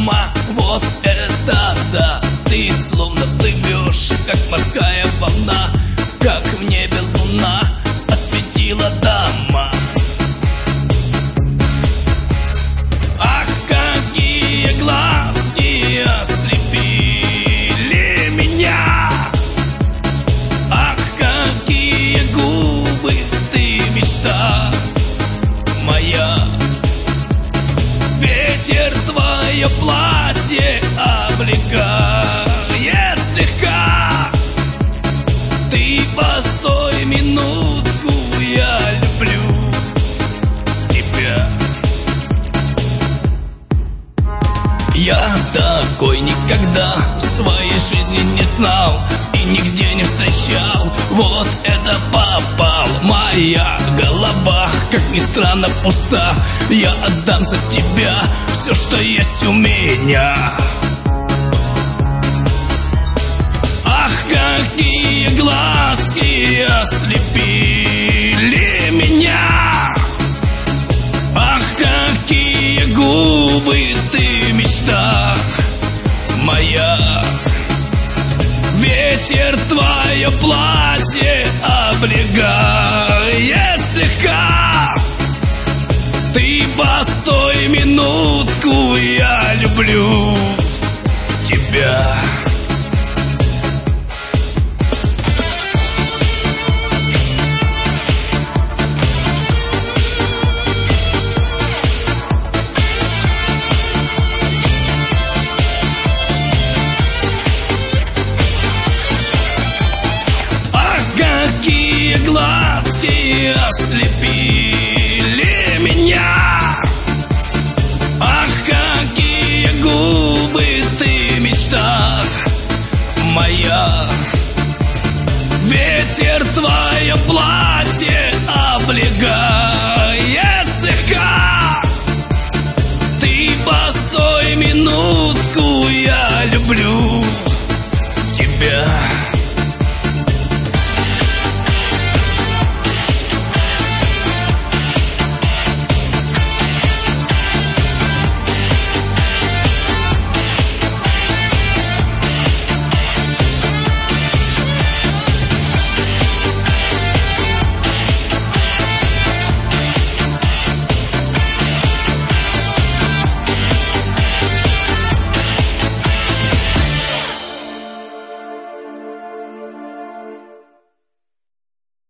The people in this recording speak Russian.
дама, вот это да. Ты словно плывешь, как морская волна, как в небе луна осветила дама. Ах, какие глазки ослепили меня! Ах, какие губы, ты мечта моя! Ветер твое платье облегает слегка. Ты постой минутку, я люблю тебя. Я такой никогда в своей жизни не знал и нигде не встречал. Вот это попал. Моя голова, как ни странно, пуста. Я отдам за тебя все, что есть у меня. Ах, какие глазки ослепили меня! Ах, какие губы, ты мечта моя! Ветер твое платье облегает слегка. Ты постой минутку, я люблю тебя. Какие глазки ослепили меня! Ах, какие губы, ты мечта моя! Ветер твое платье облегает